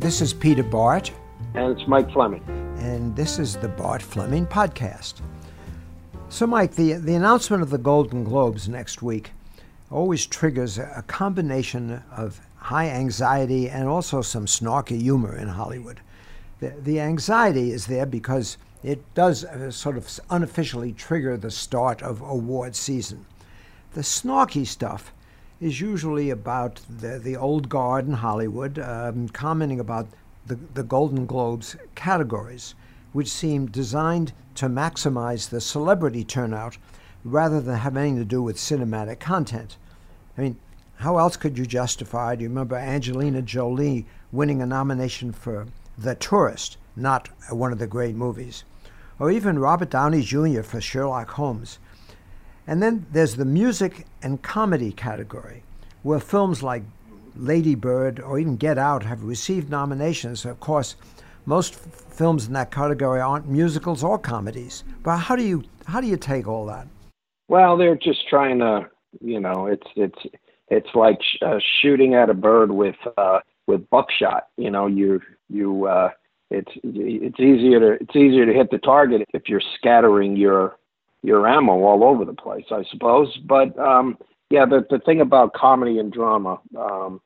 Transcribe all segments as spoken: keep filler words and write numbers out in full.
This is Peter Bart. And it's Mike Fleming. And this is the Bart Fleming Podcast. So, Mike, the, the announcement of the Golden Globes next week always triggers a combination of high anxiety and also some snarky humor in Hollywood. The, the anxiety is there because it does uh, sort of unofficially trigger the start of award season. The snarky stuff is usually about the, the old guard in Hollywood, um, commenting about the, the Golden Globes categories, which seem designed to maximize the celebrity turnout rather than have anything to do with cinematic content. I mean, how else could you justify, do you remember Angelina Jolie winning a nomination for The Tourist, not one of the great movies, or even Robert Downey Junior for Sherlock Holmes. And then there's the music and comedy category, where films like Lady Bird or even Get Out have received nominations. Of course, most f- films in that category aren't musicals or comedies. But how do you how do you take all that? Well, they're just trying to, you know, it's it's it's like sh- uh, shooting at a bird with uh, with buckshot. You know, you you uh, it's it's easier to it's easier to hit the target if you're scattering your your ammo all over the place, I suppose. But um, yeah, the the thing about comedy and drama um,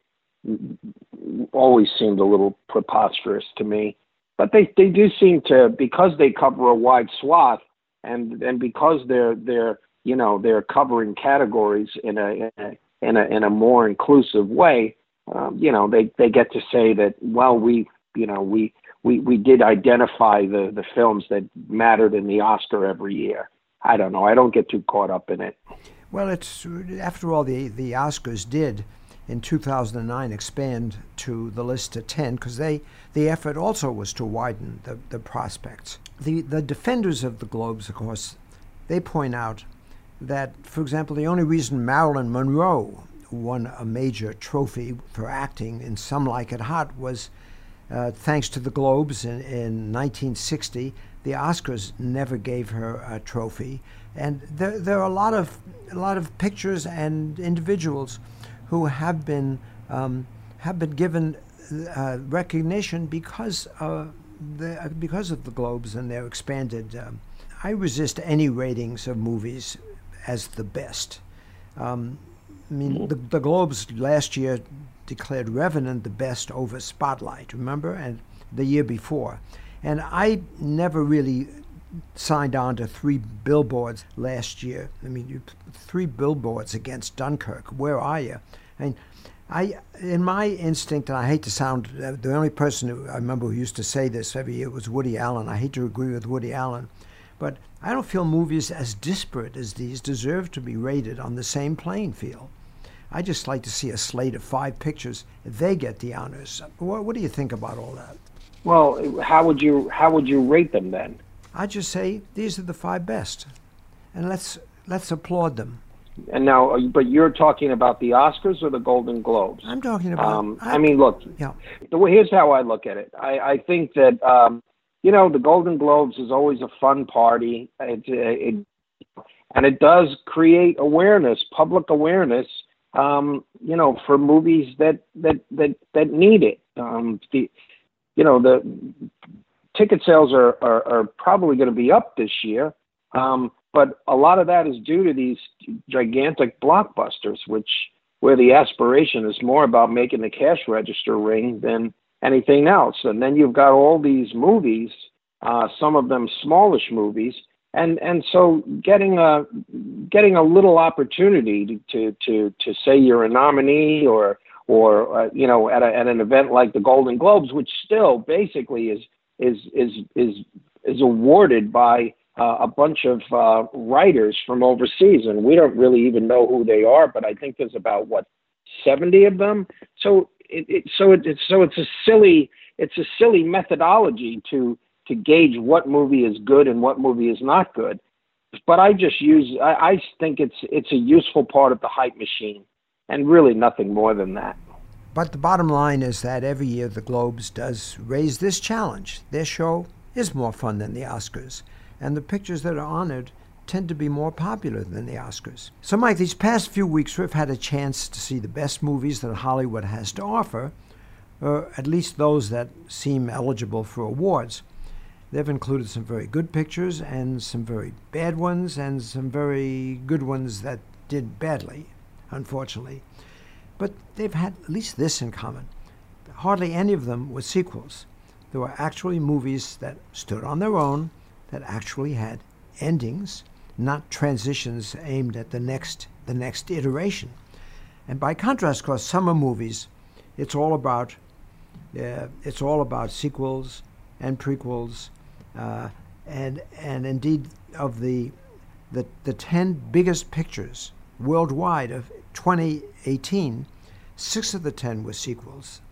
always seemed a little preposterous to me. But they, they do seem to, because they cover a wide swath, and and because they're they're you know they're covering categories in a in a in a, in a more inclusive way. Um, you know, they, they get to say that, well, we you know we we, we did identify the, the films that mattered in the Oscar every year. I don't know. I don't get too caught up in it. Well, it's after all, the the Oscars did in two thousand nine expand to the list to ten because they the effort also was to widen the, the prospects. The the defenders of the Globes, of course, they point out that, for example, the only reason Marilyn Monroe won a major trophy for acting in Some Like It Hot was uh, thanks to the Globes in, in nineteen sixty. The Oscars never gave her a trophy, and there there are a lot of a lot of pictures and individuals who have been um, have been given uh, recognition because uh, the because of the Globes and their expanded. Um, I resist any ratings of movies as the best. Um, I mean, the, the Globes last year declared Revenant the best over Spotlight, remember, and the year before. And I never really signed on to three billboards last year. I mean, you, three billboards against Dunkirk. Where are you? I mean, I, in my instinct, and I hate to sound, uh, the only person who I remember who used to say this every year was Woody Allen. I hate to agree with Woody Allen, but I don't feel movies as disparate as these deserve to be rated on the same playing field. I just like to see a slate of five pictures. They get the honors. What, what do you think about all that? Well, how would you how would you rate them then? I just say these are the five best, and let's let's applaud them. And now, but you're talking about the Oscars or the Golden Globes? I'm talking about. Um, I, I mean, look. Yeah. The way, here's how I look at it. I, I think that um, you know the Golden Globes is always a fun party. It, it, and it does create awareness, public awareness. Um, you know, for movies that that that that need it. Um, the You know, the ticket sales are, are, are probably going to be up this year, um, but a lot of that is due to these gigantic blockbusters, which where the aspiration is more about making the cash register ring than anything else. And then you've got all these movies, uh, some of them smallish movies, and and so getting a getting a little opportunity to to to say you're a nominee or. or, uh, you know, at, a, at an event like the Golden Globes, which still basically is is is is is awarded by uh, a bunch of uh, writers from overseas, and we don't really even know who they are. But I think there's about what seventy of them. So it, it so it, it's so it's a silly it's a silly methodology to to gauge what movie is good and what movie is not good. But I just use I, I think it's it's a useful part of the hype machine. And really nothing more than that. But the bottom line is that every year the Globes does raise this challenge. Their show is more fun than the Oscars, and the pictures that are honored tend to be more popular than the Oscars. So, Mike, these past few weeks we've had a chance to see the best movies that Hollywood has to offer, or at least those that seem eligible for awards. They've included some very good pictures and some very bad ones and some very good ones that did badly, unfortunately. But they've had at least this in common. Hardly any of them were sequels. There were actually movies that stood on their own, that actually had endings, not transitions aimed at the next the next iteration. And by contrast, of course, summer movies, it's all about uh, it's all about sequels and prequels, uh, and and indeed of the the the ten biggest pictures worldwide of twenty eighteen, six of the ten were sequels.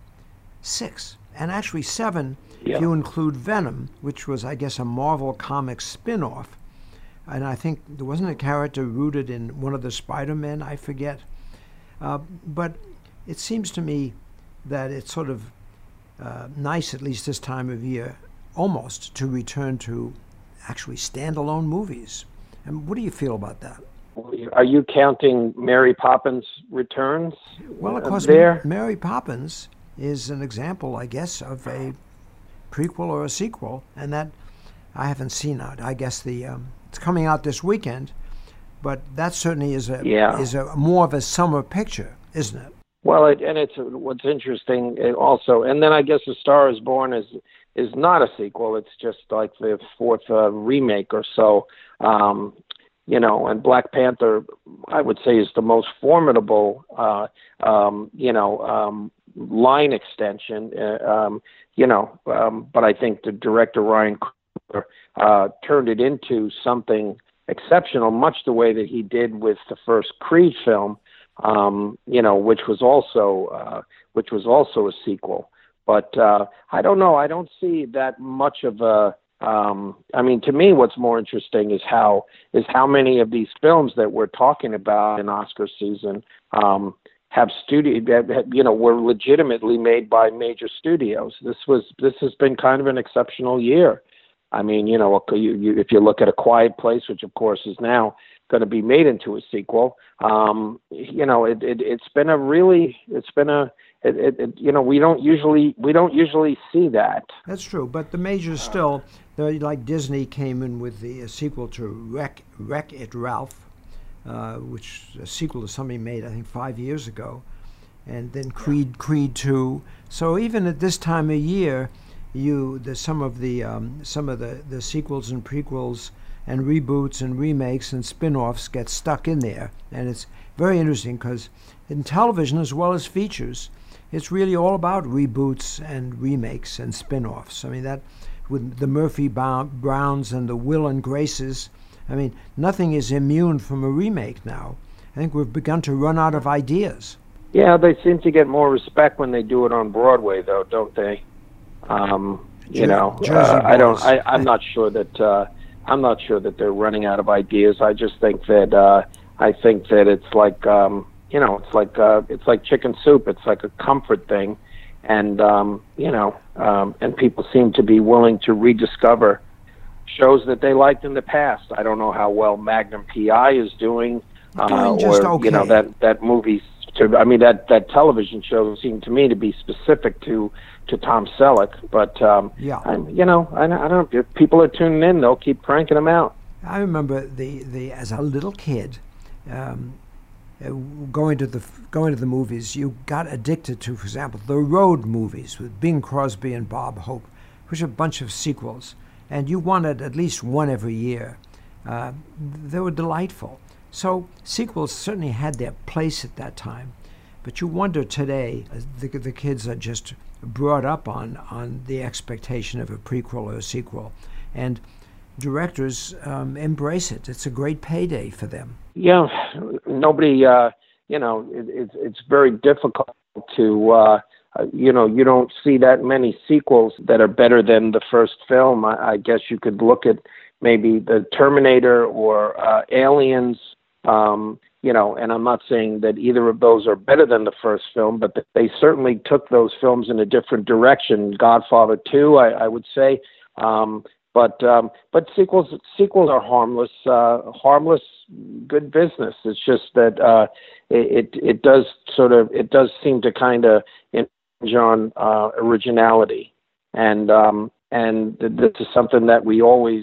Six. And actually seven Yeah. if you include Venom, which was, I guess, a Marvel Comics spin-off. And I think there wasn't a character rooted in one of the Spider-Men, I forget. Uh, but it seems to me that it's sort of uh, nice, at least this time of year, almost, to return to actually standalone movies. And what do you feel about that? Are you counting Mary Poppins Returns? Well, of uh, course, there? Mary Poppins is an example, I guess, of a prequel or a sequel, and that I haven't seen it. I guess the um, it's coming out this weekend, but that certainly is a Yeah. is a more of a summer picture, isn't it? Well, it, and it's what's interesting it also, and then I guess A Star Is Born is is not a sequel. It's just like the fourth uh, remake or so. Um, you know, and Black Panther, I would say, is the most formidable, uh, um, you know, um, line extension. Uh, um, you know, um, but I think the director Ryan Coogler uh, turned it into something exceptional, much the way that he did with the first Creed film. Um, you know, which was also uh, which was also a sequel. But uh, I don't know. I don't see that much of a. Um, I mean, to me, what's more interesting is how is how many of these films that we're talking about in Oscar season um, have studio. You know, were legitimately made by major studios. This was this has been kind of an exceptional year. I mean, you know, you, you, if you look at A Quiet Place, which of course is now going to be made into a sequel, um, you know, it, it, it's been a really, it's been a, it, it, it, you know, we don't usually, we don't usually see that. That's true, but the majors still, they're like Disney came in with the uh, sequel to Wreck Wreck It Ralph, uh, which is a sequel to something made I think five years ago, and then Creed Creed two. So even at this time of year, you the some of the um, some of the, the sequels and prequels and reboots and remakes and spin-offs get stuck in there, and it's very interesting because in television as well as features, it's really all about reboots and remakes and spin-offs. I mean, that with the Murphy Browns and the Will and Graces, I mean, nothing is immune from a remake now. I think we've begun to run out of ideas. Yeah, they seem to get more respect when they do it on Broadway, though, don't they? Um, you Jer- know, Jersey uh, I don't. Boys. I, I'm not sure that. Uh, I'm not sure that they're running out of ideas. I just think that. Uh, I think that it's like. Um, you know, it's like. Uh, it's like chicken soup. It's like a comfort thing, and um, you know, um, and people seem to be willing to rediscover shows that they liked in the past. I don't know how well Magnum P I is doing, uh, Doing just or okay. you know that that movie. To, I mean, that, that television show seemed to me to be specific to, to Tom Selleck. But, um, Yeah. I'm, you know, I, I don't if people are tuning in, they'll keep cranking them out. I remember the, the as a little kid, um, uh, going to the going to the movies. You got addicted to, for example, the Road movies with Bing Crosby and Bob Hope, which are a bunch of sequels, and you wanted at least one every year. Uh, they were delightful. So sequels certainly had their place at that time, but you wonder today, uh, the, the kids are just brought up on, on the expectation of a prequel or a sequel, and directors um, embrace it. It's a great payday for them. Yeah, nobody, uh, you know, it, it's it's very difficult to, uh, uh, you know, you don't see that many sequels that are better than the first film. I, I guess you could look at maybe the Terminator or uh, Aliens. Um, you know, and I'm not saying that either of those are better than the first film, but they certainly took those films in a different direction. Godfather two, I, I would say, um, but um, but sequels sequels are harmless, uh, harmless, good business. It's just that uh, it it does sort of it does seem to kind of on uh, originality, and um, and this is something that we always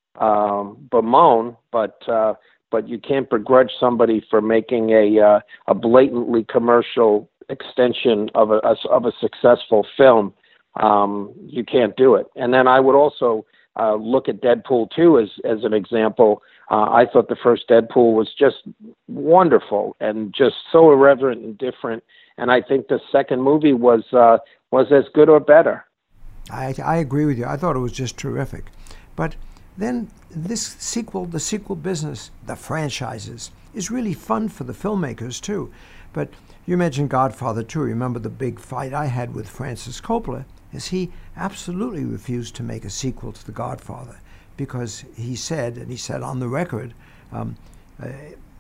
um, bemoan, but uh, but you can't begrudge somebody for making a uh, a blatantly commercial extension of a of a successful film. Um, you can't do it. And then I would also uh, look at Deadpool two as as an example. Uh, I thought the first Deadpool was just wonderful and just so irreverent and different. And I think the second movie was uh, was as good or better. I, I agree with you. I thought it was just terrific. But then this sequel, the sequel business, the franchises, is really fun for the filmmakers too. But you mentioned Godfather two. Remember the big fight I had with Francis Coppola? Is he absolutely refused to make a sequel to The Godfather because he said, and he said on the record, um, uh,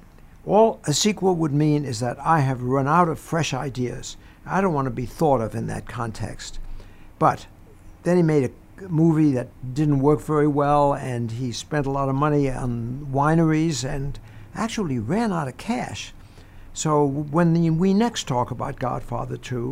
all a sequel would mean is that I have run out of fresh ideas. I don't want to be thought of in that context. But then he made a movie that didn't work very well, and he spent a lot of money on wineries and actually ran out of cash. So when we next talk about Godfather two,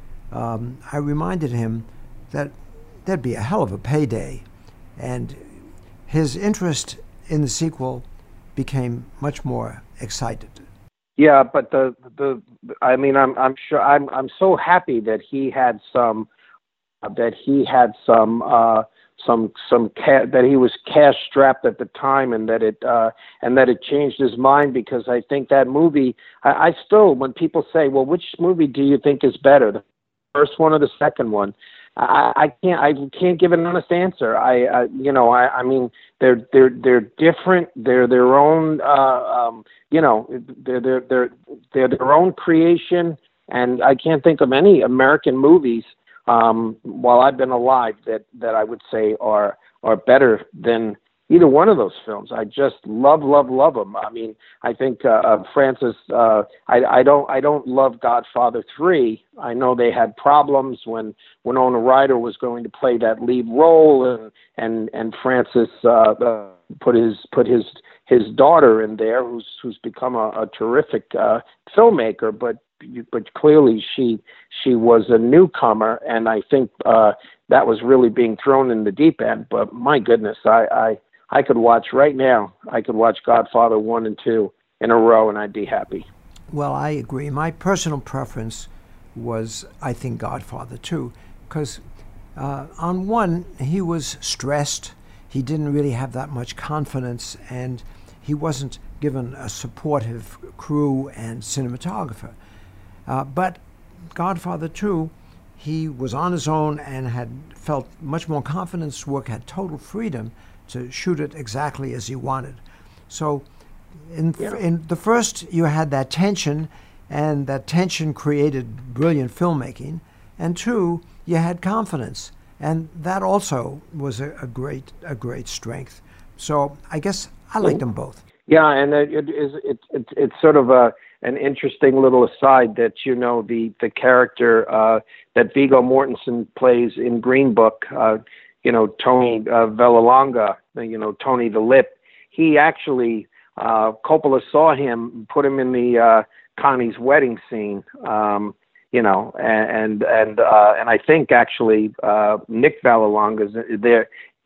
um, I reminded him that there'd be a hell of a payday, and his interest in the sequel became much more excited. Yeah, but the the I mean, I'm I'm sure I'm I'm so happy that he had some uh, that he had some uh, some some ca- that he was cash strapped at the time, and that it uh, and that it changed his mind, because I think that movie. I, I still, when people say, "Well, which movie do you think is better, the first one or the second one?" I, I can't. I can't give an honest answer. I, I you know, I, I mean, they're they're they're different. They're their own. Uh, um, you know, they're they're they're they're their own creation. And I can't think of any American movies um, while I've been alive that that I would say are are better than either one of those films. I just love, love, love them. I mean, I think uh, uh, Francis. Uh, I, I don't. I don't love Godfather three. I know they had problems when Winona Ryder was going to play that lead role, and and and Francis uh, uh, put his put his his daughter in there, who's who's become a, a terrific uh, filmmaker. But but clearly she she was a newcomer, and I think uh, that was really being thrown in the deep end. But my goodness, I. I I could watch right now. I could watch Godfather one and two in a row, and I'd be happy. Well, I agree. My personal preference was, I think, Godfather two, because uh, on one, he was stressed. He didn't really have that much confidence, and he wasn't given a supportive crew and cinematographer. Uh, but Godfather two, he was on his own and had felt much more confidence, work, had total freedom to shoot it exactly as he wanted. So in, yeah. in the first, you had that tension, and that tension created brilliant filmmaking. And two, you had confidence, and that also was a, a great a great strength. So I guess I like them both. Yeah, and it, it is it, it, it's sort of a an interesting little aside that, you know, the the character uh, that Viggo Mortensen plays in Green Book, uh, you know, Tony uh, Vallelonga, you know, Tony the Lip. He actually, uh, Coppola saw him, put him in the uh, Connie's wedding scene, um, you know, and and uh, and I think actually uh, Nick Vallelonga's there,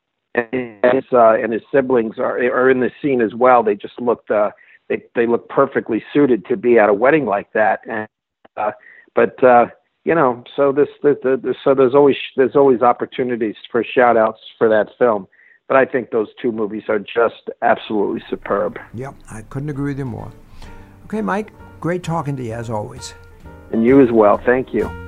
and his, uh, and his siblings are are in the scene as well. They just looked, uh, they they look perfectly suited to be at a wedding like that. And uh, but. Uh, You know, so this, the, the, so there's always there's always opportunities for shout outs for that film, but I think those two movies are just absolutely superb. Yep, I couldn't agree with you more. Okay, Mike, great talking to you as always. And you as well. Thank you.